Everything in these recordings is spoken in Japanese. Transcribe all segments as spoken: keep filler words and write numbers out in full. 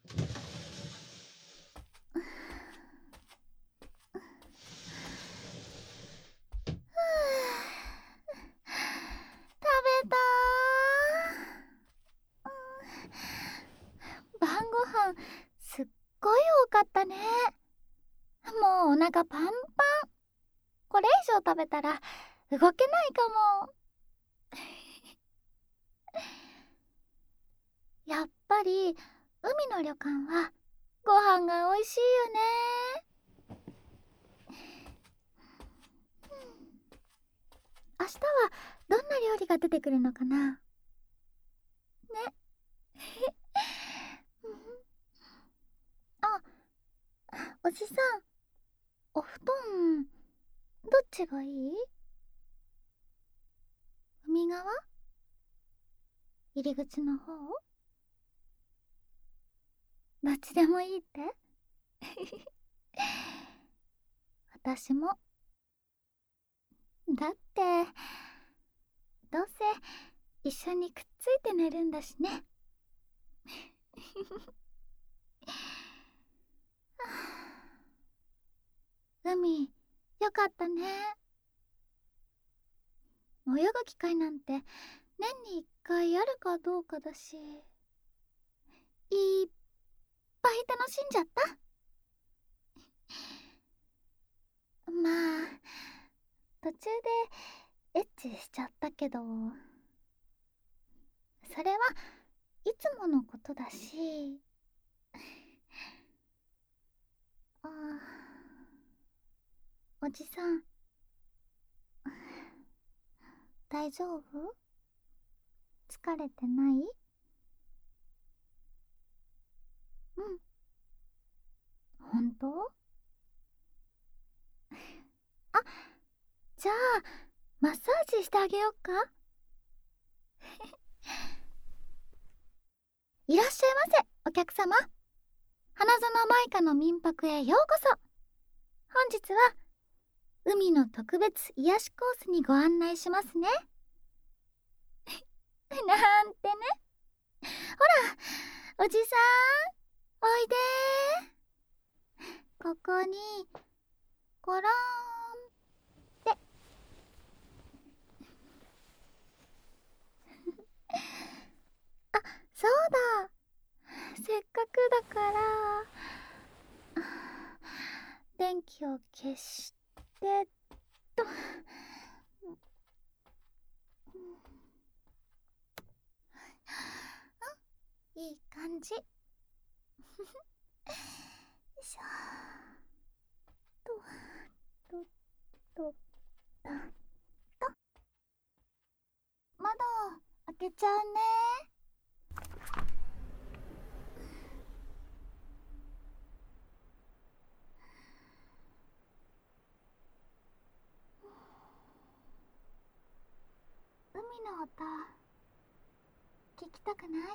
べたー。晩ご飯すっごい多かったね。もうお腹パンパン。これ以上食べたら動けないかも。やっぱり海の旅館はご飯が美味しいよね。明日はどんな料理が出てくるのかなね。あ、おじさん、お布団どっちがいい？海側？入り口の方？どっちでもいいって？私も。だってどうせ一緒にくっついて寝るんだしね。海よかったね。泳ぐ機会なんて年に一回あるかどうかだし、いっぱい楽しんじゃった。まあ途中でエッチしちゃったけど、それはいつものことだし。あ、おじさん大丈夫？疲れてない？うん。本当？あ、じゃあマッサージしてあげよっか。いらっしゃいませお客様。花園舞香の民泊へようこそ。本日は海の特別癒しコースにご案内しますね。なんてね。ほらおじさんおいでー。ここにゴローンって。あ、そうだ、せっかくだから電気を消してと。うん、いい感じ。よいしょととととと。窓開けちゃうね。海の音聞きたくない？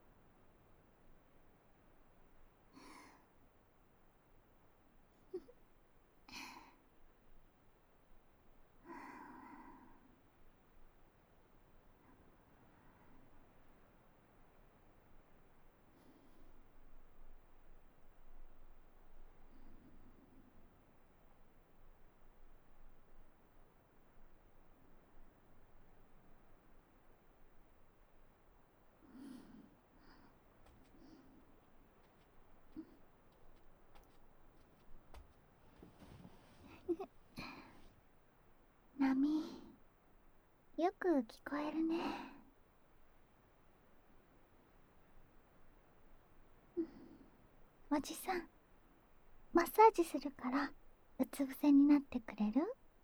波よく聞こえるね。おじさんマッサージするからうつ伏せになってくれる？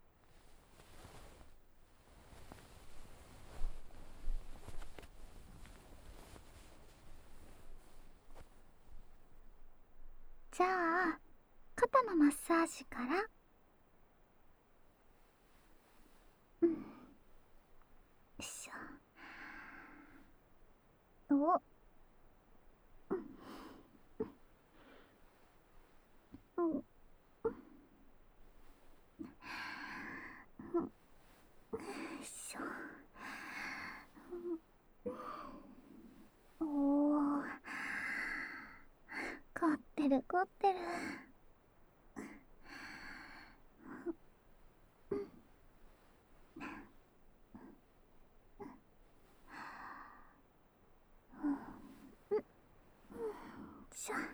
じゃあ肩のマッサージから。うん、よいしょ。お、うん、よいしょ。おー、 ってる凝ってる。しょ。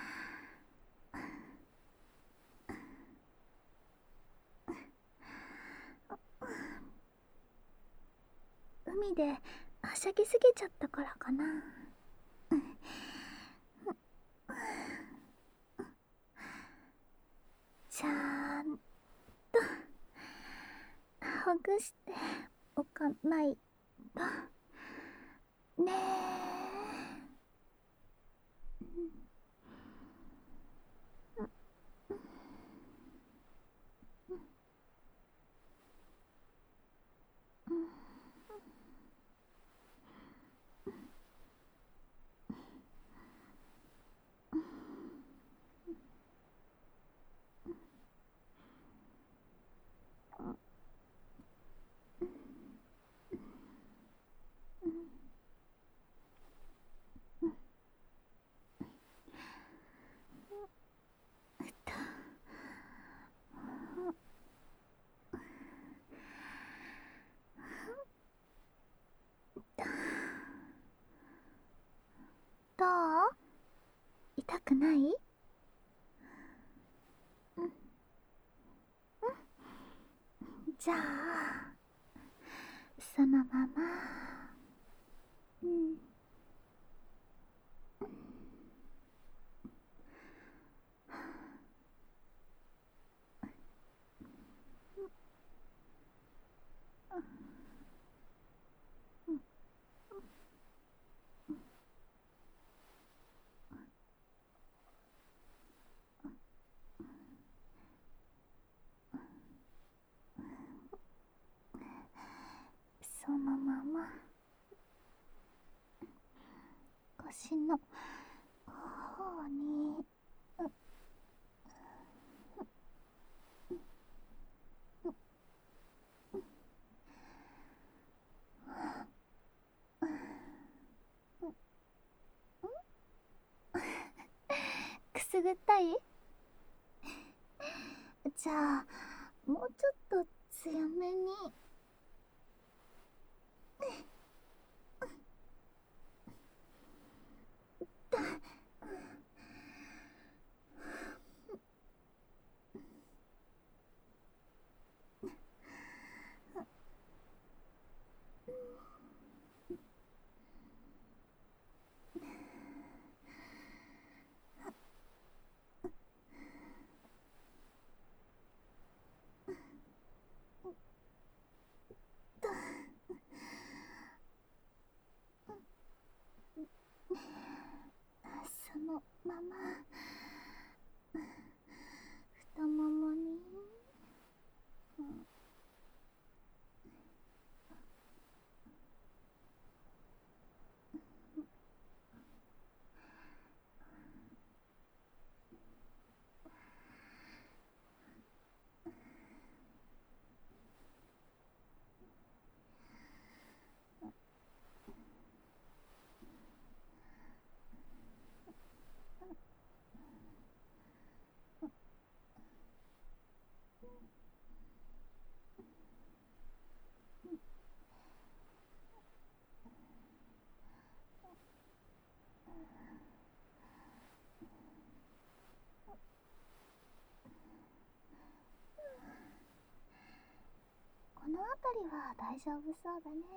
海ではしゃぎすぎちゃったからかな。ちゃんとほぐしておかないとねえ。どう？痛くない？うん。うん。じゃあそのまま。うん。そのまま腰の方に。くすぐったい？じゃあもうちょっと強めに。そのまま太ももに。うん。この辺りは大丈夫そうだね。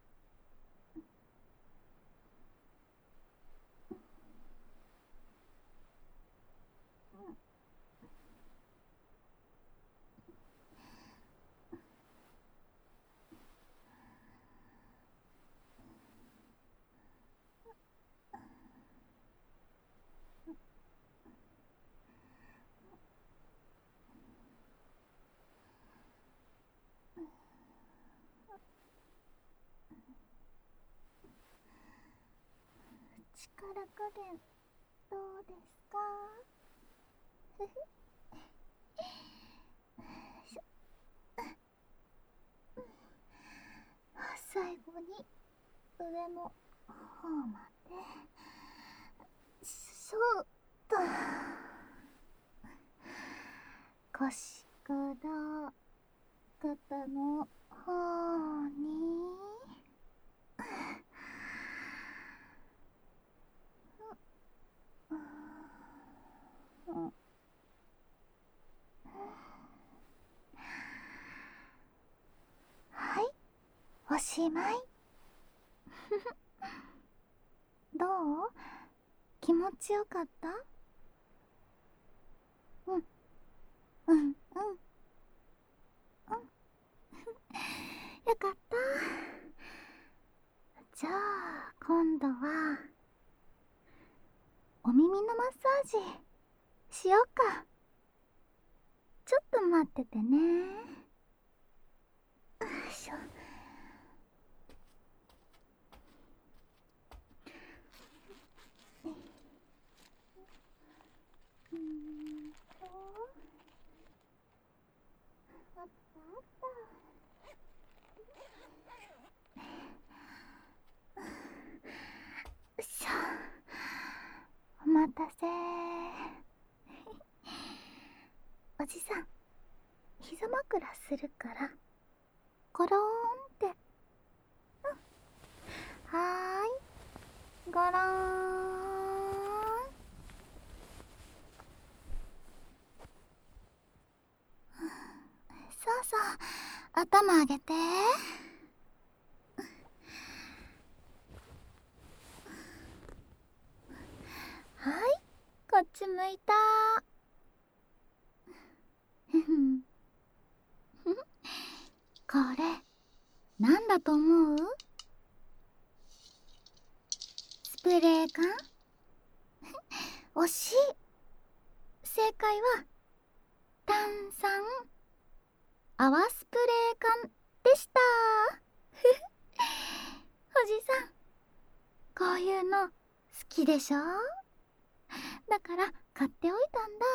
力加減どうですか？ふふ。しょ。最後に上の方まで。そうだ。 腰から肩の方にはい、おしまい。どう？気持ちよかった？うん、うん、うん、うん。よかった。じゃあ、今度は、お耳のマッサージ、しようか。ちょっと待っててね。よいしょ。うーんと、あったあった。よいしょ。お待たせ。おじさん、膝枕するから、ゴローンって。うん。はーい、ゴローン。そうそう、頭上げて。はい、こっち向いた。これ、なんだと思う？スプレー缶？惜しい。正解は、炭酸泡スプレー缶でした。おじさん、こういうの好きでしょ？だから買っておいたんだ。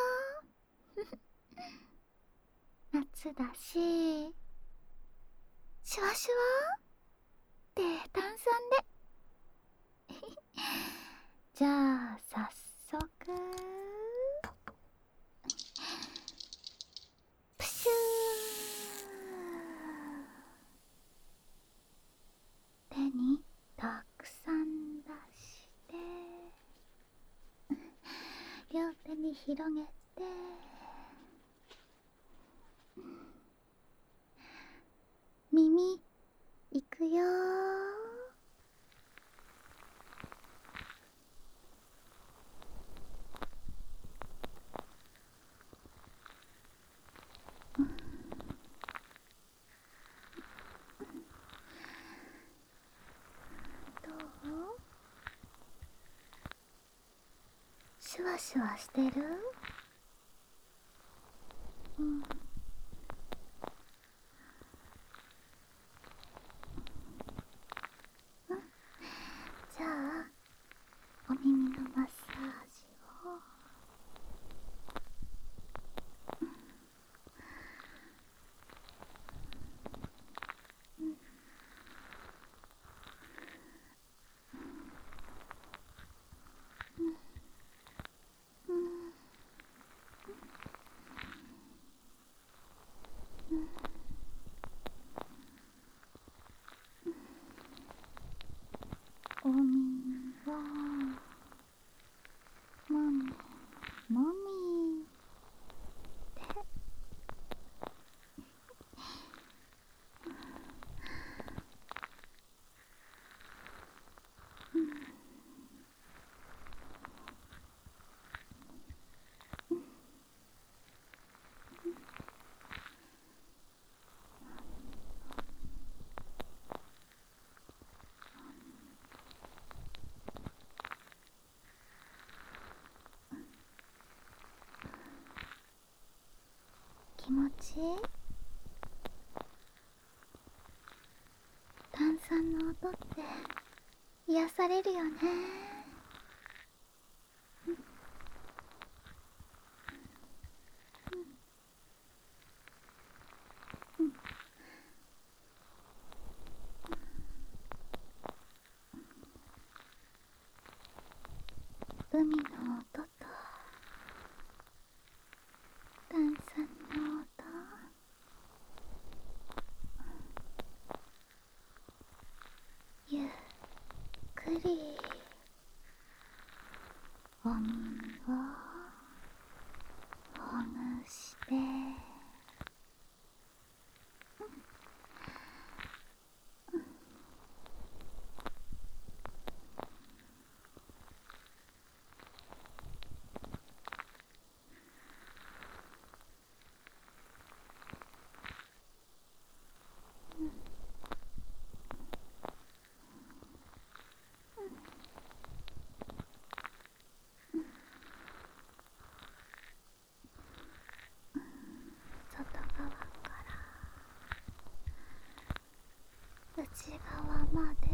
夏だし、シュワシュワって炭酸で。じゃあ早速、プシュー。手にたくさん出して、両手に広げて、耳いくよー。どう？シュワシュワしてる？うん。うん。じゃあ、お耳のマッサージを。うん。うん。うん。お耳をもみもみで。うん。気持ちいい？炭酸の音って癒されるよね。うん。うん。海の音と炭酸のゴムをほぐして、外側から内側まで、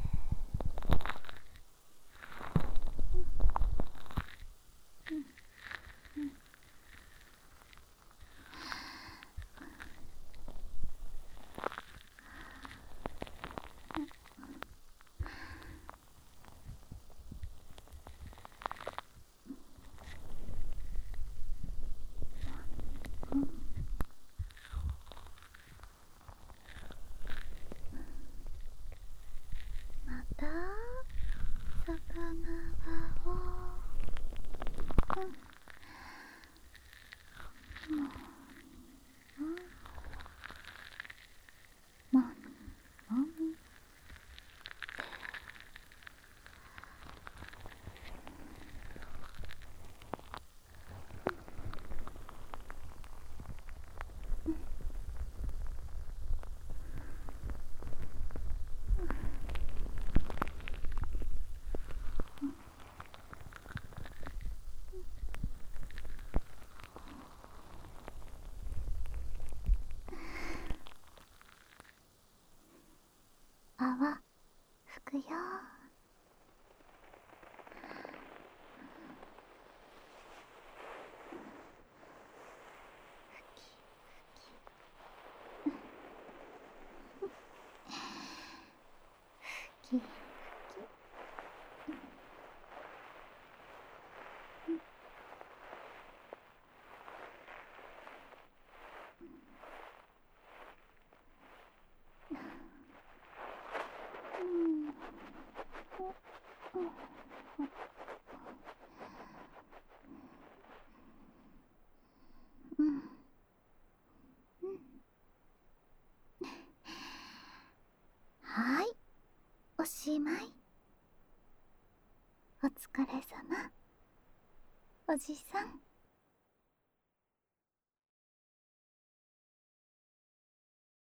また外側を、うんもみもみもみ、泡吹くよ。吹き吹き、うんうんうんうん、はい、おしまい。お疲れ様、おじさん。